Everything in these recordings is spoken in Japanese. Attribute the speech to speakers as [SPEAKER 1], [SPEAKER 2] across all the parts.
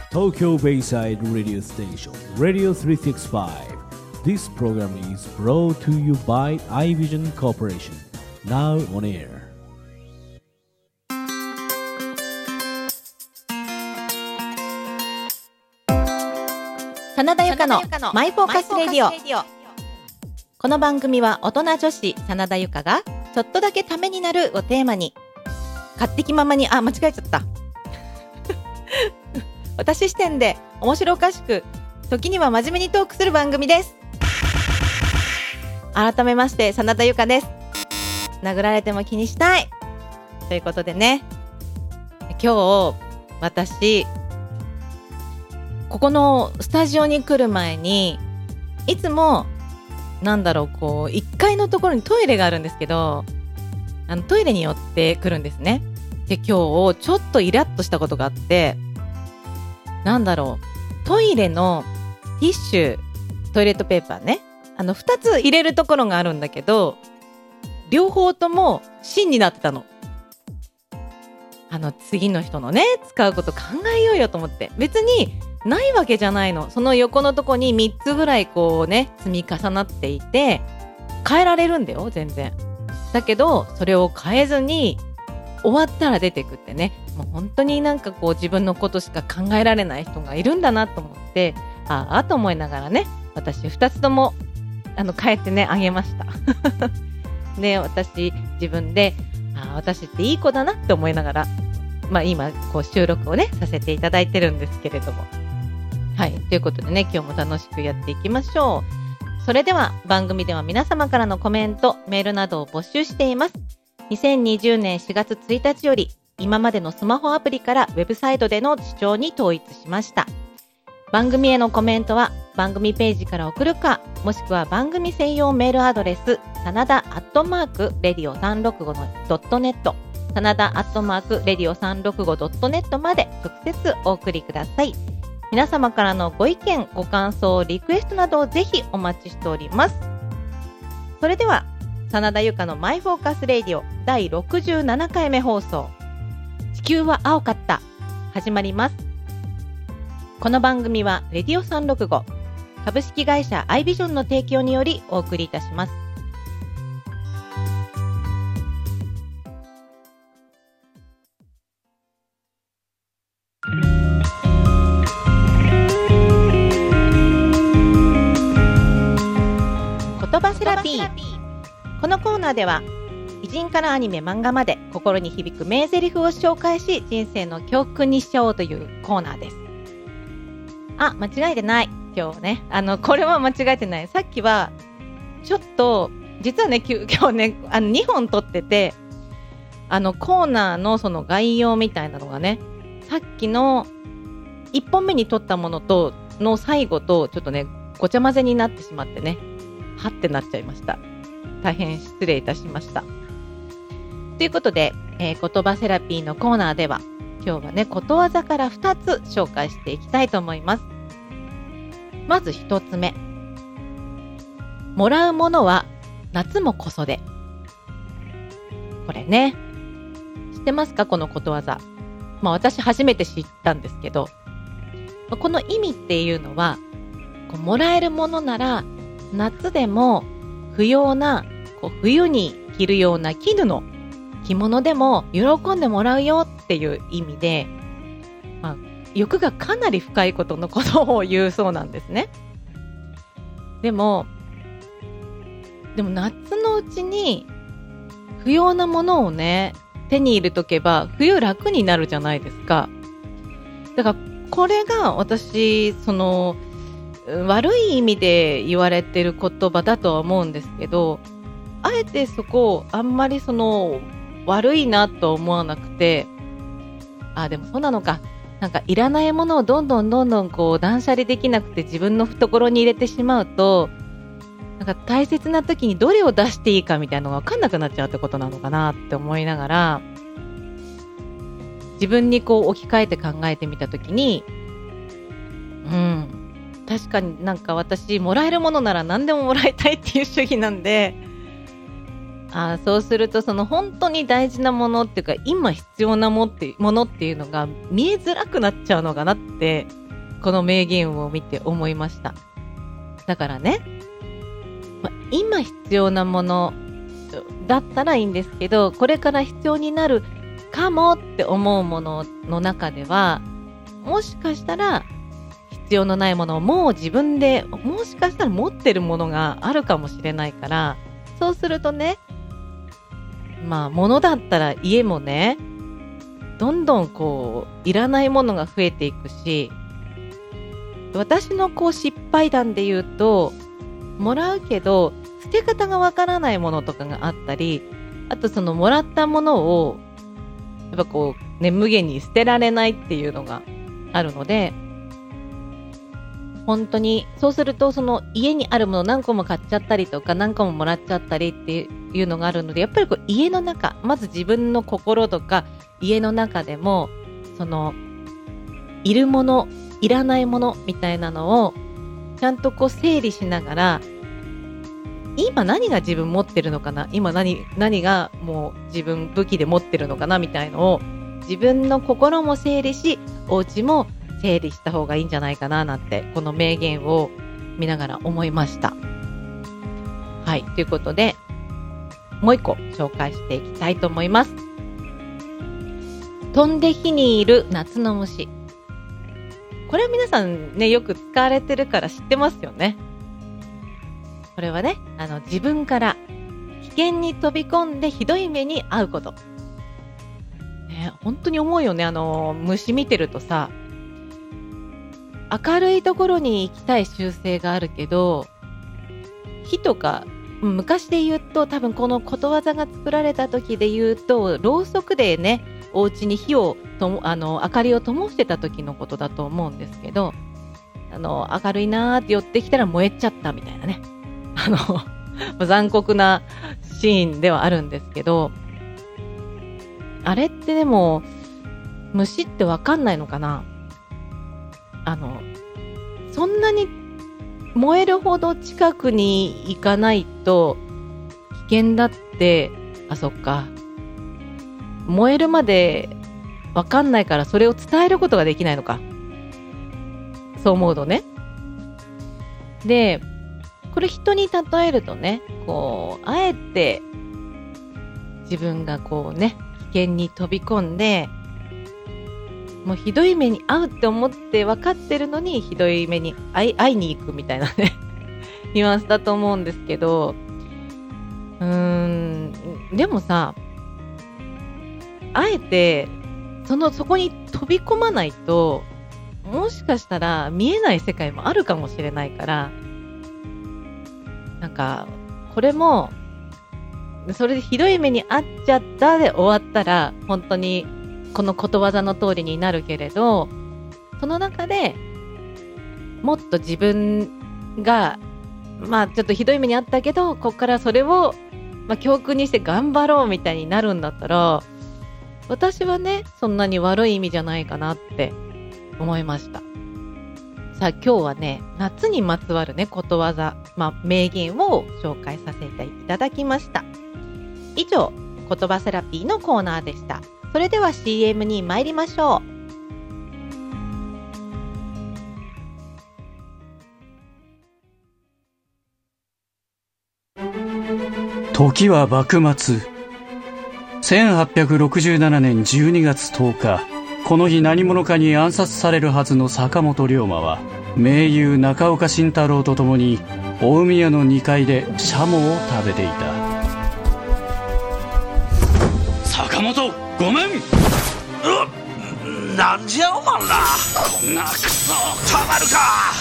[SPEAKER 1] Tokyo Bayside Radio Station, Radio 365. This program is brought to you by iVision Corporation. Now on air.
[SPEAKER 2] 真田由香のマイフォーカスレディオ。この番組は大人女子真田由香がちょっとだけためになるをテーマに、勝手気ままに間違えちゃった私視点で面白おかしく、時には真面目にトークする番組です。改めまして真田由香です。殴られても気にしたいということでね、今日私ここのスタジオに来る前に、いつも1階のところにトイレがあるんですけど、トイレに寄ってくるんですね。で、今日ちょっとイラッとしたことがあって、トイレのティッシュ、トイレットペーパーね、2つ入れるところがあるんだけど、両方とも芯になってたの。次の人のね、使うこと考えようよと思って。別にないわけじゃないの。その横のとこに3つぐらい積み重なっていて、変えられるんだよ、全然。だけどそれを変えずに終わったら出てくってね、もう本当に自分のことしか考えられない人がいるんだなと思って、と思いながらね、私2つとも変えてね、あげましたで、私自分で私っていい子だなって思いながら、今収録をねさせていただいてるんですけれども、はい、ということでね、今日も楽しくやっていきましょう。それでは番組では皆様からのコメント、メールなどを募集しています。2020年4月1日より今までのスマホアプリからウェブサイトでの視聴に統一しました。番組へのコメントは番組ページから送るか、もしくは番組専用メールアドレス真田@radio365.net、真田@radio365.net まで直接お送りください。皆様からのご意見、ご感想、リクエストなどをぜひお待ちしております。それでは真田由香のマイフォーカスレディオ第67回目放送、地球は青かった、始まります。この番組はレディオ365株式会社アイビジョンの提供によりお送りいたします。言葉セラピー。このコーナーでは偉人からアニメ、漫画まで心に響く名台詞を紹介し、人生の教訓にしちゃおうというコーナーです。間違えてない。今日ね、これは間違えてない。さっきはちょっと実はね、今日ね、2本撮ってて、コーナーのその概要みたいなのがね、さっきの1本目に撮ったものとの最後とちょっとね、ごちゃ混ぜになってしまってね、はってなっちゃいました。大変失礼いたしました。ということで、言葉セラピーのコーナーでは今日はね、ことわざから2つ紹介していきたいと思います。まず1つ目、もらうものは夏もこそで。これね、知ってますか、このことわざ。私初めて知ったんですけど、この意味っていうのは、もらえるものなら夏でも不要な冬に着るような絹の着物でも喜んでもらうよっていう意味で、欲がかなり深いことを言うそうなんですね。でも夏のうちに不要なものをね、手に入れとけば冬楽になるじゃないですか。だからこれが私、悪い意味で言われてる言葉だとは思うんですけど、あえてそこをあんまり悪いなと思わなくて、でもそうなのか、いらないものをどんどん断捨離できなくて自分の懐に入れてしまうと、大切な時にどれを出していいかみたいなのが分かんなくなっちゃうってことなのかなって思いながら、自分に置き換えて考えてみた時に、確かに私もらえるものなら何でももらいたいっていう主義なんで、 そうするとその本当に大事なものっていうか今必要なものっていうのが見えづらくなっちゃうのかなってこの名言を見て思いました。だからね、今必要なものだったらいいんですけど、これから必要になるかもって思うものの中ではもしかしたら必要のないものをもう自分でもしかしたら持ってるものがあるかもしれないから、そうするとね、物だったら家もねどんどんこういらないものが増えていくし、私のこう失敗談で言うと、もらうけど捨て方がわからないものとかがあったり、あとそのもらったものをやっぱこうね無限に捨てられないっていうのがあるので、本当にそうするとその家にあるもの何個も買っちゃったりとか何個ももらっちゃったりっていうのがあるので、やっぱりこう家の中、まず自分の心とか家の中でもそのいるものいらないものみたいなのをちゃんとこう整理しながら、今何が自分持ってるのかな、今何がもう自分武器で持ってるのかなみたいのを自分の心も整理し、お家も整理した方がいいんじゃないかななんてこの名言を見ながら思いました。はい、ということでもう一個紹介していきたいと思います。飛んで火にいる夏の虫。これは皆さんねよく使われてるから知ってますよね。これはね自分から危険に飛び込んでひどい目に遭うこと、ね、本当に思うよね。虫見てるとさ、明るいところに行きたい習性があるけど、火とか昔で言うと多分このことわざが作られた時で言うとろうそくでねお家に火を明かりを灯してた時のことだと思うんですけど、明るいなーって寄ってきたら燃えちゃったみたいなね残酷なシーンではあるんですけど、あれってでも虫って分かんないのかな。そんなに燃えるほど近くに行かないと危険だって、そっか、燃えるまで分かんないからそれを伝えることができないのか、そう思うとね。でこれ人に例えるとね、こうあえて自分がこうね危険に飛び込んでもうひどい目に遭うって思って分かってるのにひどい目に会いに行くみたいなねニュアンスだと思うんですけど、でもさ、あえてそこに飛び込まないともしかしたら見えない世界もあるかもしれないから、なんかこれもそれでひどい目に遭っちゃったで終わったら本当にこのことわざの通りになるけれど、その中でもっと自分がちょっとひどい目に遭ったけどここからそれを教訓にして頑張ろうみたいになるんだったら、私はねそんなに悪い意味じゃないかなって思いました。さあ今日はね夏にまつわるねことわざ、名言を紹介させていただきました。以上、言葉セラピーのコーナーでした。それでは CM に参りましょ
[SPEAKER 3] う。時は幕末。1867年12月10日、この日何者かに暗殺されるはずの坂本龍馬は名優中岡慎太郎と共に大宮の2階でシャモを食べていた。坂本ごめん。
[SPEAKER 4] なんじゃおまんら、こんなクソたまるか。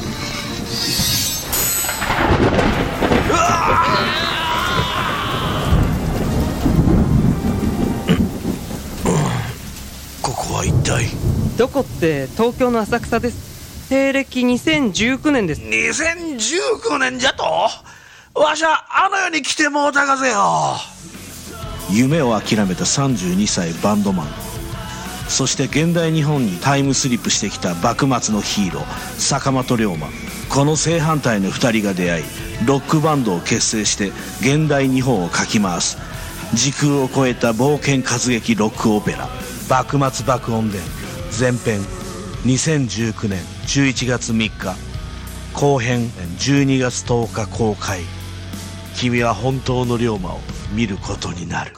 [SPEAKER 4] ここは一体
[SPEAKER 5] どこって？東京の浅草です。西暦2019年です。
[SPEAKER 4] 2019年じゃと？わしゃあの世に来てもうたがぜよ。夢を諦めた32歳バンドマン、そして現代日本にタイムスリップしてきた幕末のヒーロー坂本龍馬。 この正反対の2人が出会い、ロックバンドを結成して現代日本をかき回す時空を超えた冒険活劇ロックオペラ、幕末爆音伝前編、2019年11月3日、後編12月10日公開。君は本当の龍馬を見ることになる。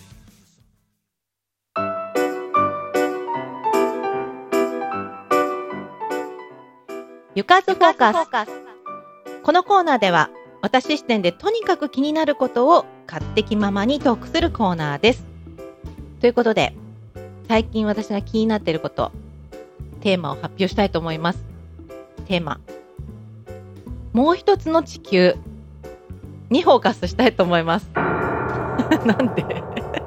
[SPEAKER 2] ゆかずフォーカス。このコーナーでは私視点でとにかく気になることを勝手気ままにトークするコーナーです。ということで、最近私が気になっていること、テーマを発表したいと思います。テーマ、もう一つの地球にフォーカスしたいと思います。なんで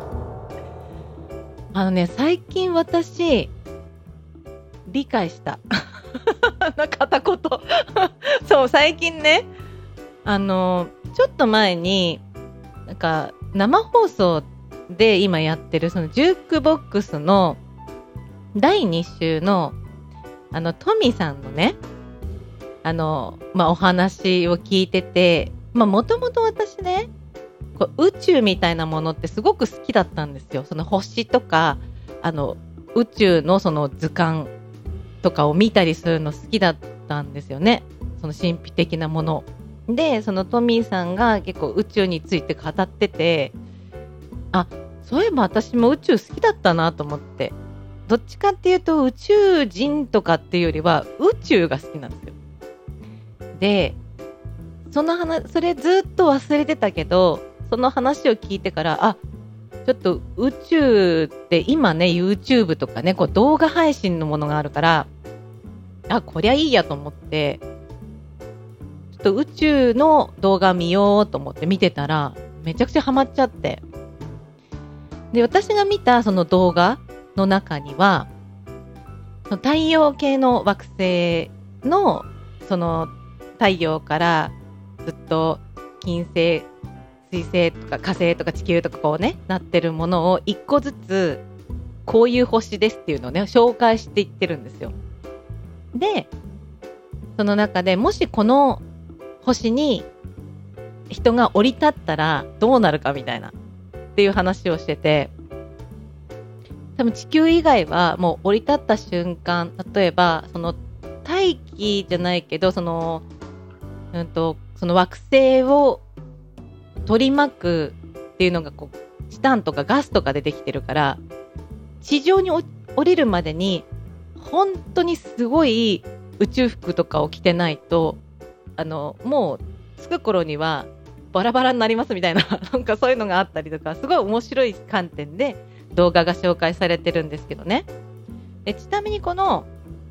[SPEAKER 2] 最近私理解した片言そう最近ね、ちょっと前になんか生放送で今やってるそのジュークボックスの第2週のトミさんのねお話を聞いてて、もともと私ね、宇宙みたいなものってすごく好きだったんですよ。その星とか宇宙のその図鑑とかを見たりするの好きだったんですよね。その神秘的なもので、そのトミーさんが結構宇宙について語ってて、そういえば私も宇宙好きだったなと思って、どっちかっていうと宇宙人とかっていうよりは宇宙が好きなんですよ。で、それずっと忘れてたけど、その話を聞いてから、ちょっと宇宙って今ね、YouTube とかね、動画配信のものがあるから、こりゃいいやと思って、ちょっと宇宙の動画見ようと思って見てたら、めちゃくちゃハマっちゃって。で、私が見たその動画の中には、太陽系の惑星の、その太陽からずっと金星、水星とか火星とか地球とかなってるものを一個ずつこういう星ですっていうのをね紹介していってるんですよ。で、その中でもしこの星に人が降り立ったらどうなるかみたいなっていう話をしてて、多分地球以外はもう降り立った瞬間、例えばその大気じゃないけどその惑星を取り巻くっていうのがチタンとかガスとかでできてるから、地上に降りるまでに本当にすごい宇宙服とかを着てないともう着く頃にはバラバラになりますみたいななんかそういうのがあったりとか、すごい面白い観点で動画が紹介されてるんですけどね。で、ちなみにこの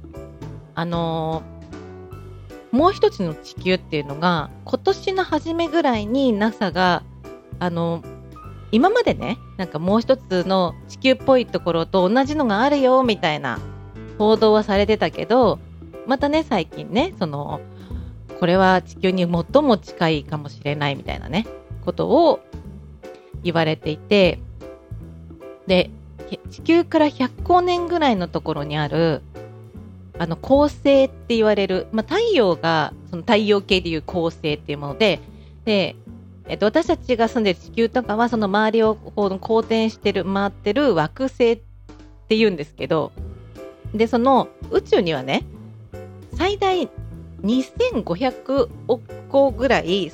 [SPEAKER 2] もう一つの地球っていうのが今年の初めぐらいに NASA が今までね、なんかもう一つの地球っぽいところと同じのがあるよみたいな報道はされてたけど、またね最近ねこれは地球に最も近いかもしれないみたいなねことを言われていて、で地球から100光年ぐらいのところにある恒星って言われる、太陽がその太陽系でいう恒星っていうもので、私たちが住んでる地球とかはその周りを公転してる回ってる惑星って言うんですけど、でその宇宙にはね最大2500億個ぐらい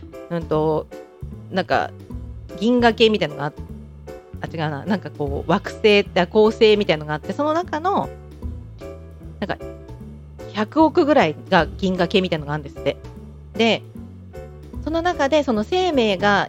[SPEAKER 2] なんか銀河系みたいなのがなんか惑星って恒星みたいなのがあって、その中のなんか100億ぐらいが銀河系みたいなのがあるんですって。で、その中でその生命が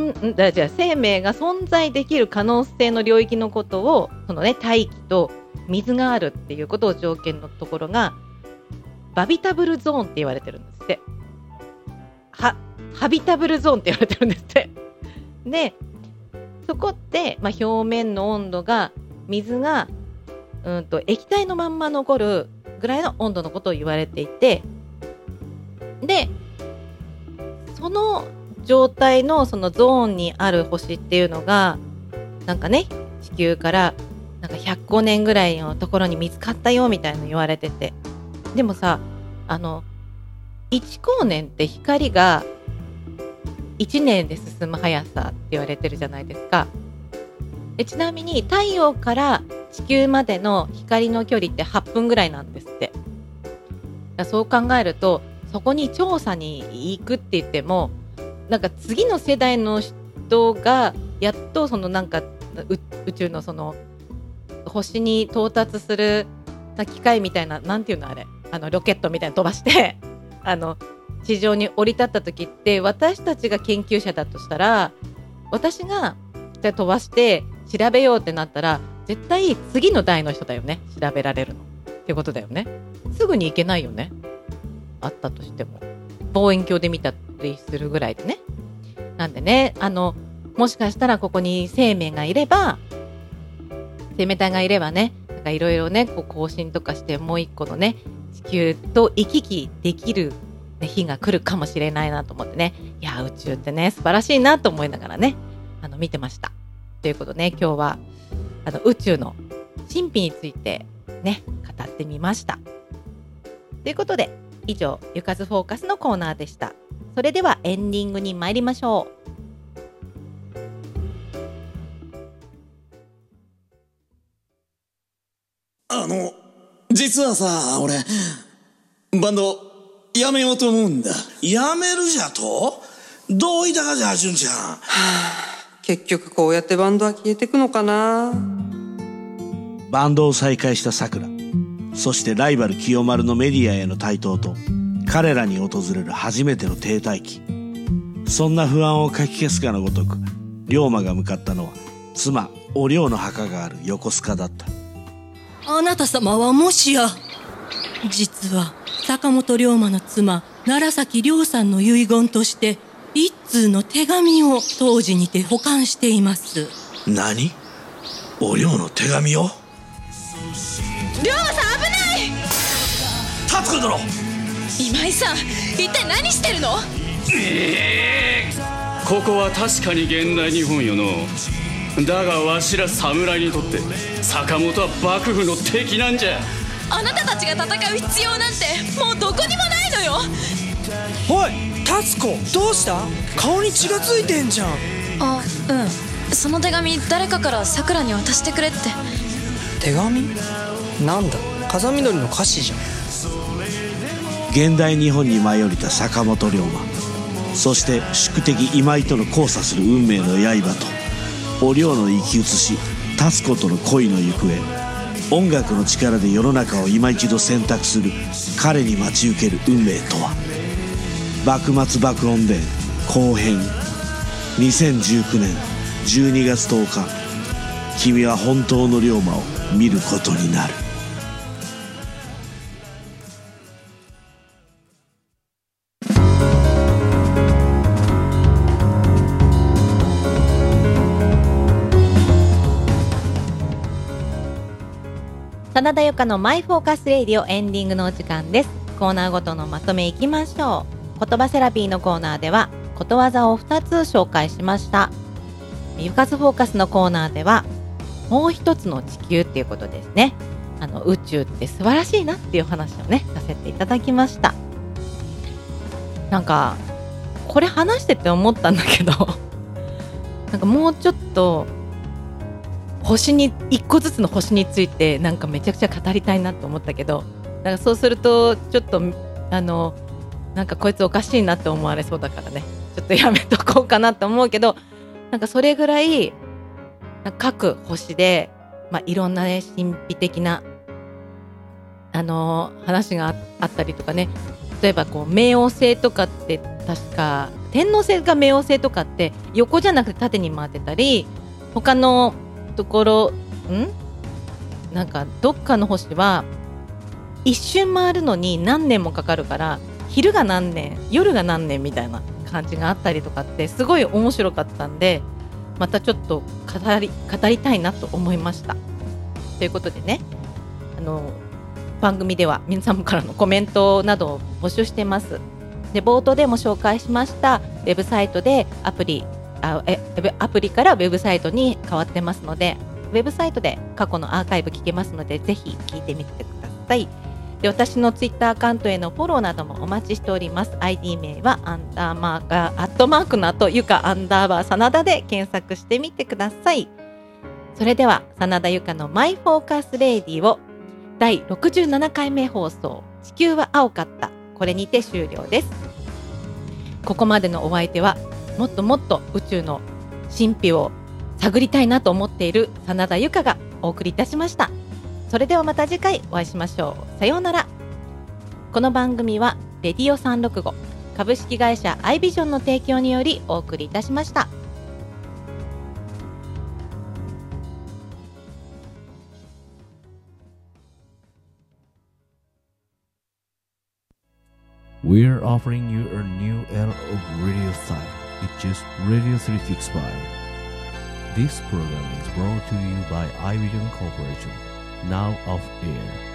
[SPEAKER 2] 存在できる可能性の領域のことを大気と水があるっていうことを条件のところがバビタブルゾーンって言われてるんですって。ハビタブルゾーンって言われてるんですって。で、そこって、表面の温度が水が液体のまんま残るぐらいの温度のことを言われていて、でその状態のそのゾーンにある星っていうのがなんかね地球からなんか100光年ぐらいのところに見つかったよみたいなの言われてて、でもさ 1光年って光が1年で進む速さって言われてるじゃないですか。ちなみに太陽から地球までの光の距離って8分ぐらいなんですって。そう考えると、そこに調査に行くって言っても、なんか次の世代の人がやっとそのなんか宇宙のその星に到達する機械みたいな、なんていうのあれ、ロケットみたいなの飛ばして地上に降り立った時って、私たちが研究者だとしたら、私が飛ばして調べようってなったら、絶対次の代の人だよね、調べられるのってことだよね。すぐに行けないよね、あったとしても。望遠鏡で見たりするぐらいでね。なんでね、もしかしたらここに生命体がいればね、なんかいろいろね、こう更新とかして、もう一個のね、地球と行き来できる、ね、日が来るかもしれないなと思ってね。いや、宇宙ってね、素晴らしいなと思いながらね、見てました。ということでね、今日は宇宙の神秘についてね、語ってみました。ということで、以上、ゆかずフォーカスのコーナーでした。それではエンディングに参りましょう。
[SPEAKER 6] 実はさ、俺バンドやめようと思うんだ。
[SPEAKER 4] やめるじゃと？どういたかじゃ、純ちゃん。
[SPEAKER 5] 結局こうやってバンドは消えてくのかな。
[SPEAKER 4] バンドを再開したさくら、そしてライバル清丸のメディアへの台頭と、彼らに訪れる初めての停滞期。そんな不安をかき消すかのごとく、龍馬が向かったのは妻お涼の墓がある横須賀だった。
[SPEAKER 7] あなた様はもしや、実は坂本龍馬の妻楢崎涼さんの遺言として一通の手紙を当時にて保管しています。
[SPEAKER 4] 何？お涼の手紙を？
[SPEAKER 8] 龍馬さん、危ない！
[SPEAKER 4] 達子殿！
[SPEAKER 8] 今井さん、一体何してるの？
[SPEAKER 3] ここは確かに現代日本よの。だがわしら侍にとって坂本は幕府の敵なんじゃ。
[SPEAKER 8] あなたたちが戦う必要なんてもうどこにもないのよ。
[SPEAKER 5] おい、タツコ、どうした？顔に血がついてんじゃん。
[SPEAKER 8] あ、うん、その手紙誰かからさくらに渡してくれって。
[SPEAKER 5] 手紙？なんだ、風見鶏の歌詞じゃん。
[SPEAKER 4] 現代日本に舞い降りた坂本龍馬、そして宿敵今井との交差する運命の刃と、お涼の生き写し達子との恋の行方、音楽の力で世の中を今一度選択する彼に待ち受ける運命とは。幕末爆音伝後編、2019年12月10日、君は本当の龍馬を見ることになる。
[SPEAKER 2] 真田由香のマイフォーカスレイディオ、エンディングのお時間です。コーナーごとのまとめいきましょう。言葉セラピーのコーナーではことわざを2つ紹介しました。ゆかずフォーカスのコーナーではもう一つの地球っていうことですね。宇宙って素晴らしいなっていう話をね、させていただきました。なんかこれ話してて思ったんだけどなんかもうちょっと星に一個ずつの星についてなんかめちゃくちゃ語りたいなと思ったけど、なんかそうするとちょっとなんかこいつおかしいなって思われそうだからね、ちょっとやめとこうかなと思うけど、なんかそれぐらい各星で、いろんなね神秘的な話があったりとかね。例えばこう冥王星とかって確か天王星が冥王星とかって横じゃなくて縦に回ってたり、他のところなんかどっかの星は一瞬回るのに何年もかかるから、昼が何年夜が何年みたいな感じがあったりとかってすごい面白かったんで、またちょっと語りたいなと思いました。ということでね、番組では皆様からのコメントなどを募集しています。で、冒頭でも紹介しましたウェブサイトでアプリからウェブサイトに変わってますので、ウェブサイトで過去のアーカイブ聞けますので、ぜひ聞いてみてください。 で、私のツイッターアカウントへのフォローなどもお待ちしております。 ID 名はアットマークの後ゆか_真田で検索してみてください。それでは真田ゆかのマイフォーカスレディを第67回目放送、地球は青かった、これにて終了です。ここまでのお相手はもっともっと宇宙の神秘を探りたいなと思っている真田ゆかがお送りいたしました。それではまた次回お会いしましょう。さようなら。この番組はレディオ365株式会社アイビジョンの提供によりお送りいたしました。
[SPEAKER 1] We're offering you a new era of radio style. It's just Radio 365. This program is brought to you by iVision Corporation. Now off air.